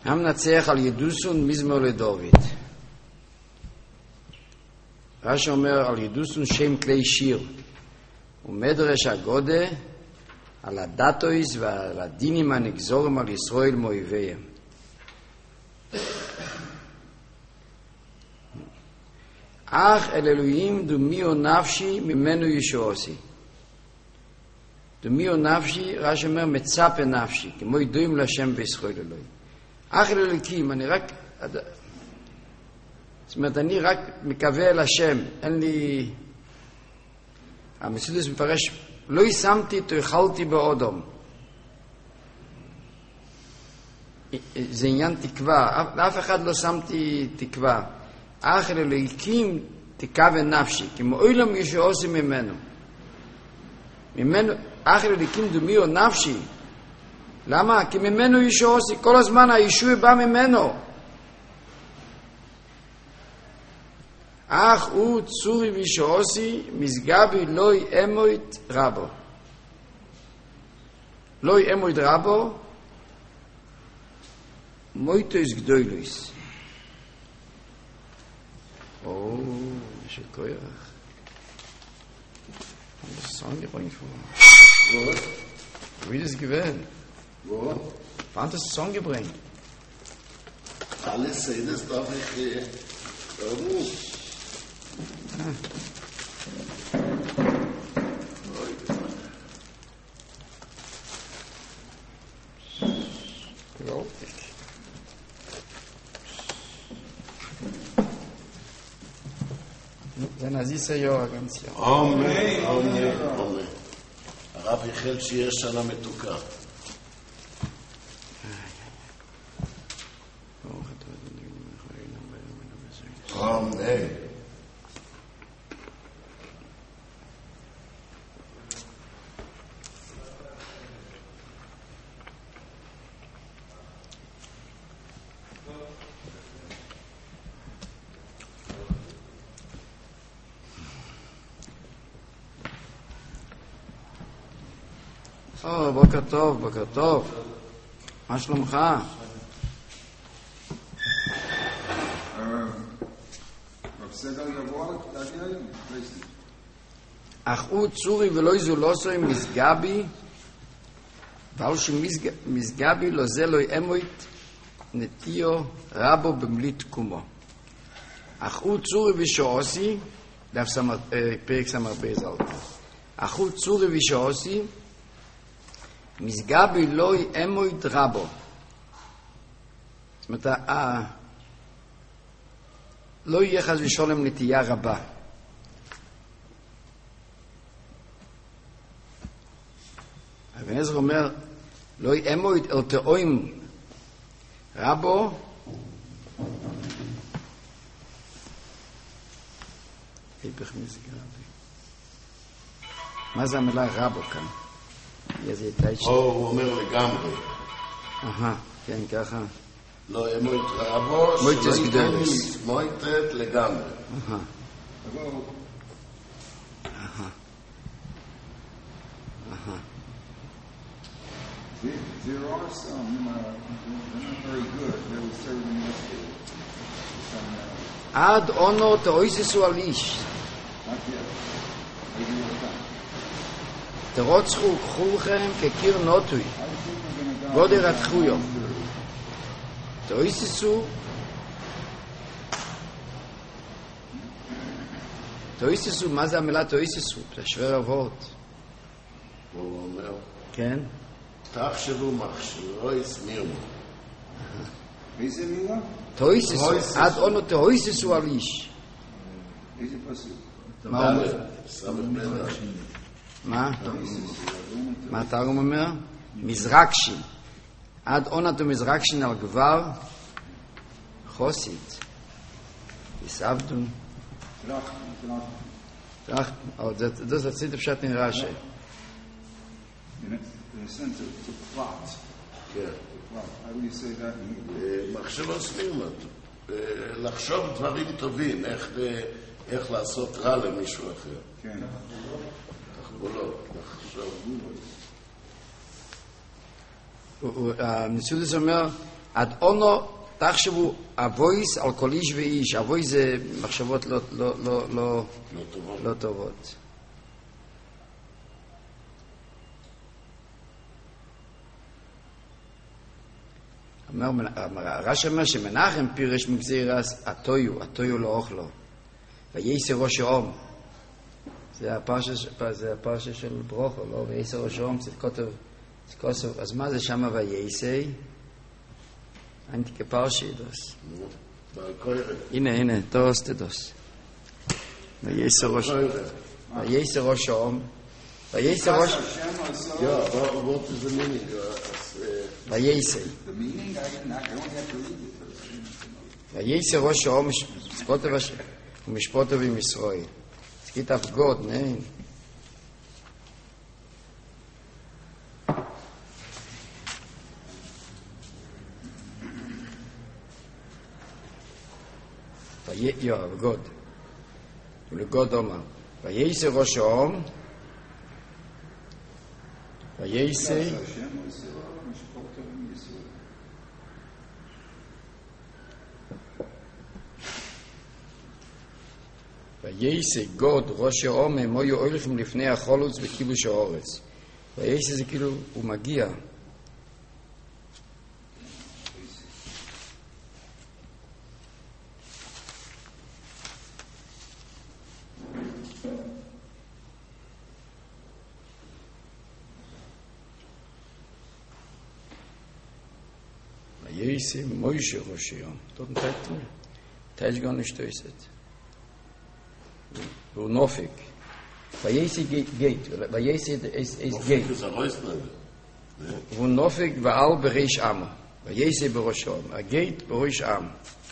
המנצח על ידוסון מזמור לדוד. רש"י אומר על ידוסון שם כלי שיר ומדרש הגודה על הדתויס ועל הדינים הנגזורים על ישראל מאויביהם. אך אל אלוהים דומיו נפשי ממנו ישועוסי. דומיו נפשי, רש"י אומר מצפה נפשי, כמו ידועים להשם בישראל אלוהים. אך אל אלוהים, אני רק, זאת אומרת, אני רק מקווה אל השם, אין לי, המסידוס מפרש, לא ישמתי תאכלתי באודום. זה עניין תקווה, לאף אחד לא שמתי תקווה. אך אל אלוהים תקווה נפשי, כמו אילם ישועוסי ממנו. אך אל אלוהים דומיו נפשי. למה? כי ממנו ישועוסי, כל הזמן הישוע בא ממנו. אך הוא צורי וישועוסי, משגבי לוי אמוית רבו. לוי אמוית רבו, מויטויס גדוילויס. Oh, ich will koyach. Was ist das angebringt vor? Wo? Wie das gewählt? Wo? Wann hast du das angebringt? Alles sehen, das darf ich warum? Gewaltig. זה נזיס היורה גם ציון. אמן, אמן, אמן. הרב יחל שיהיה שנה מתוקה. אמן. בוקר טוב, בוקר טוב. מה שלומך? אך הוא צורי ולא יזולוסוי מסגבי, ועל שמסגבי לא זה לא יאמוית נטיו רבו במלית קומו. אך הוא צורי ושעוסי, פרק סמר בזל. אך הוא צורי ושעוסי, מסגבי לא יאמוית רבו. זאת אומרת, לא יהיה חס ושולם נטייה רבה. אבן עזרא אומר, לא יאמוית אל תאוים רבו, היפך מסגבי. מה זה המילה רבו כאן? הוא אומר לגמרי. כן, ככה. לא, ימוית רבו, שלא ייתן מויטת לגמרי. There are some, they're not very good. They were serving yesterday. עד אונו תאויססו על איש. תרוצחו כולכם כקיר נוטוי. גודר התחויו. תאויססו. תאויססו, מה זה המילה תאויססו? זה שוור אבות. הוא אומר. כן? תחשבו מחשבו הסמירו. איזה מילה? תאויססו, עד אונו תאויססו על איש. איזה פסוק? מה אומר? מה? מה אתה אומר? מזרקשין. עד אונו מזרקשין על גבר חוסית. יסעבדון. Das erzählt der Pshat in Rashi. In a sense to plot. כן. How do you say that in Hebrew? מחשב הסמימה. לחשוב דברים טובים, איך לעשות רע למישהו אחר. כן. תחבולות, לחשוב. המציאות אומר, עד אונו תחשבו אבויס על כל איש ואיש. אבויס זה מחשבות לא טובות. הרש"י אומר שמנחם פירש מגזירס התויו לא אוכלו וייסר ראש האום. זה הפרשה של ברוכו, לא? וייסר ראש האום, זה כותב. אז מה זה שמה וייסר? אנטיקה פרשי דוס. הנה, תדוס. וייסר ראש האום. וייסר ראש... Yeah, what is the meaning? וייסר. The meaning, I don't have to read it. וייסר ראש האום, כותב ומשפוטו עם ישראל. Es geht auf Gott, nein. Ja, auf Gott. ולגוד אומר. וייסר ראש האום, וייסר... וייסה גוד ראש האום הם היו הולכים לפני החולוץ בכיבוש האורץ. וייסה זה כאילו הוא מגיע. וייסה מוישה ראש האום. Dort Teil gar nicht stößt. הוא נופק. וייסי גייט. וייסי is גייט. הוא נופק ועל בראש עם. וייסי בראש עם. הגייט בראש עם.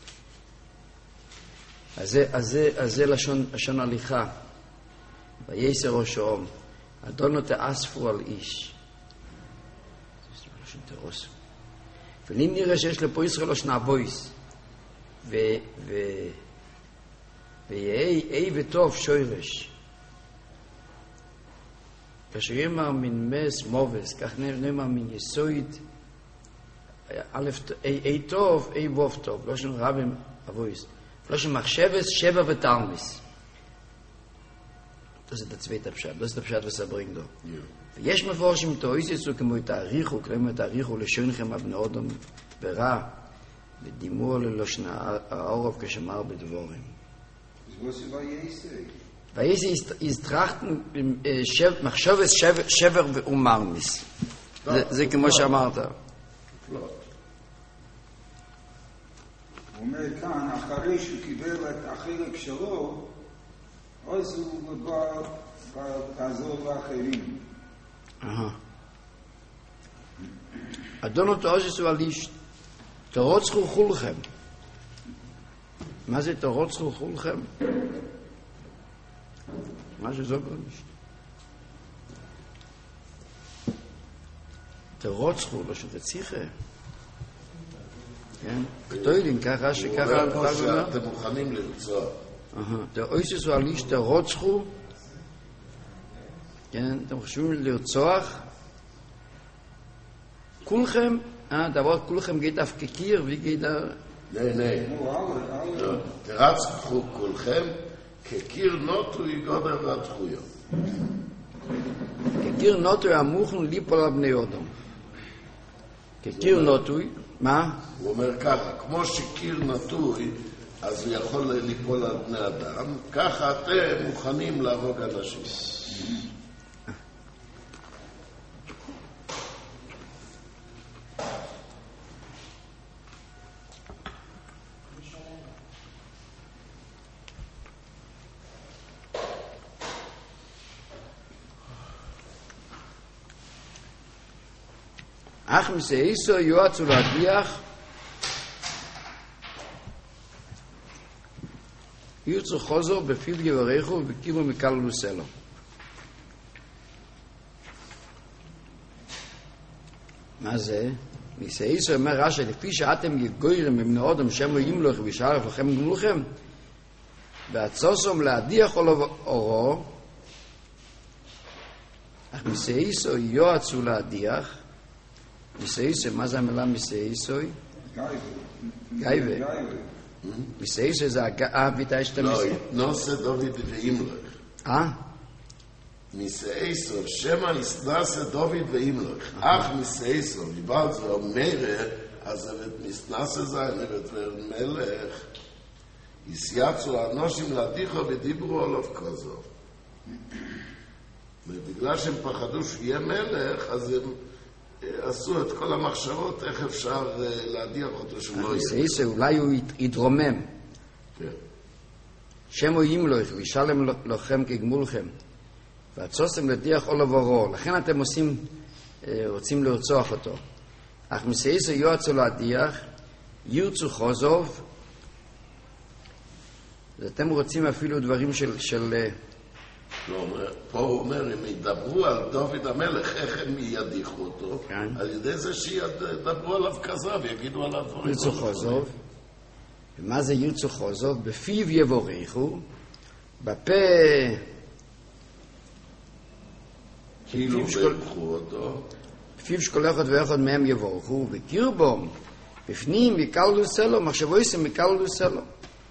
אז זה לשון הליכה. וייסי ראש עם. אדונו תאספו על איש. זה לשון תאספו. ואם נראה שיש לפה ישראל לשנה בויס. ויהי וטוב שוירש. כאשר יאמר מן מס מובס, כך נאמר מן יסויד, א' אי טוב, אי ווב טוב, לא שם רבים אבויס, לא שם מחשבס, שבע ותלמיס. Das ist der zweite Pshat, das ist der Pshat, was bringt da. ויש מפורשים תאויסו כמו תאריכו, כמו תאריכו לשונכם אבני אודם ברע, ודימו ללושן העורב כשמר בדבורים. וייסי ist trachten מחשבת שבר ומרמיס. זה כמו שאמרת. הוא אומר כאן, אחרי שהוא קיבל את החלק שלו, אז הוא בא לעזור לאחרים. אדונו תעושס ועליש, תרוצחו כולכם. מה זה תרוצחו כולכם? מה שזו גרניש. תרוצחו, לא שזה ציחה. כן? כתוילים, ככה שככה... אתם מוכנים לרצוח. תעושס ועליש, תרוצחו. כן, אתם חושבים לרצוח. כולכם, דבר כולכם geht auf Gekir, wie geht er? Nee. תרצחו כולכם, כקיר נוטו יגודר רצחויו. כקיר נוטו ימוכן ליפול על בני אדם. כקיר נוטו, מה? הוא אומר ככה, כמו שקיר נטוי, אז הוא יכול ליפול על בני אדם, ככה אתם מוכנים להרוג אנשים. אך מסעיסו יועצו להדיח ירצו חוזר בפיל גבריחו ובקימו מקל לוסלו. מה זה? מסעיסו אומר רש"י, לפי שאתם יגוירים מבני אדם שמו ימלוך וישערף לכם גמלוכם והצוסום להדיח אורו אך מסעיסו יועצו להדיח מסעיסוי, מה זה המילה מסעיסוי? גייבה. מסייסו זה ביטה שאתה לא, מסייסו. נוסה דוד ואימלך. מסייסו, שמה נסנסה דוד ואימלך. אך מסייסו, מבעל זה אומר, אז מסנסה זה נבט ומלך. יסייצו האנושים להדיחו ודיברו עליו כזו. ובגלל שהם פחדו שיהיה מלך, אז הם עשו את כל המחשבות איך אפשר להדיח אותו שהוא לא יהיה. זה אולי הוא יתרומם. כן. שמו ימלוך וישלם לכם כגמולכם. והצוסם להדיח עולו ורו. לכן אתם רוצים לרצוח אותו. אך מסייסו יועצו להדיח, ירצו חוזוב. אתם רוצים אפילו דברים של פה הוא אומר, אם ידברו על דוד המלך, איך הם ידיחו אותו? כן. על ידי זה שידברו עליו כזב, יגידו עליו דברים. ירצו חוזוב. ומה זה ירצו חוזוב? בפיו יבורכו, בפה כאילו ברכו אותו. בפיו שכל אחד ואחד מהם יבורכו, וקרבום, בפנים יקלו סלו, מחשבו יסם יקלו סלו.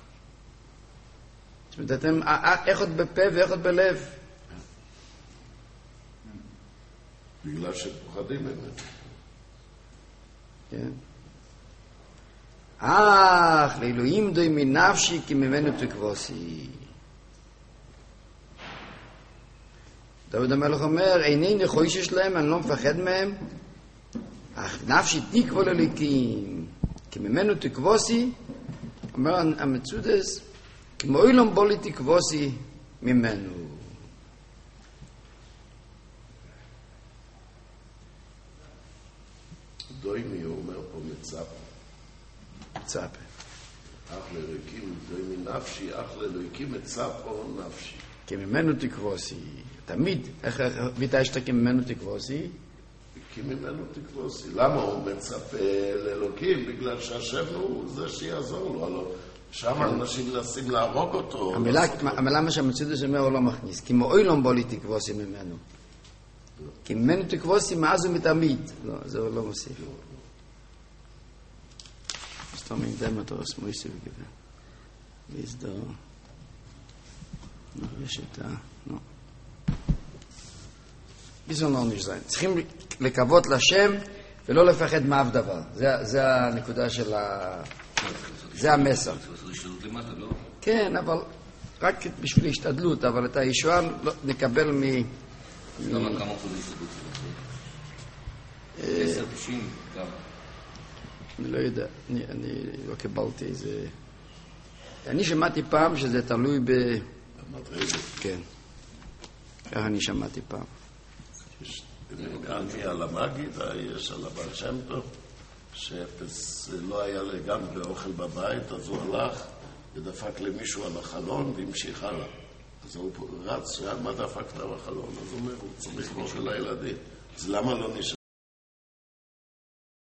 זאת אומרת, אתם אחד בפה ואחד בלב. בגלל שפוחדים ממנו. כן. אך, לאלוהים דוי מנפשי כי ממנו תקבוסי. דוד המלך אומר, אינני חוישש להם, אני לא מפחד מהם. אך נפשי תקבו לליקים, כי ממנו תקבוסי, אומר המצודס, כמו אילום בולי תקבוסי ממנו. דוימי, הוא אומר פה מצפה. מצפה. אך לאלוהיקים דוימי נפשי, אך לאלוהיקים מצפה נפשי. כי ממנו תקבוסי. תמיד, איך ביטה יש כי ממנו תקבוסי? כי ממנו תקבוסי. למה הוא מצפה לאלוהיקים? בגלל שהשם הוא זה שיעזור לו. הלוא שם אנשים מנסים להרוג אותו. המילה מה שהמצודס אומר הוא לא מכניס. כי מאוילום בולי תקבוסי ממנו. כי ממנו תקבוסי מאז ומתמיד. לא, זה לא מוסיף. סתם אין דם אותו סמויסי וגבל. ויסדו. יש את ה... לא. ביזון לא נשזיין. צריכים לקוות לשם ולא לפחד מאף דבר. זה הנקודה של ה... זה המסר. כן, אבל רק בשביל השתדלות, אבל את הישועה נקבל מ... כמה אחוז השתדלות? 10, 90, כמה? אני לא יודע, אני לא קיבלתי איזה... אני שמעתי פעם שזה תלוי ב... במדרגת. כן. ככה אני שמעתי פעם. גם על המגיד, יש על הבעל שם טוב, שאפס לא היה לגמרי אוכל בבית, אז הוא הלך ודפק למישהו על החלון והמשיך הלאה. אז הוא רץ, מה דפקת על החלון? אז הוא אומר, הוא צריך אוכל לילדים. אז למה לא נשאר?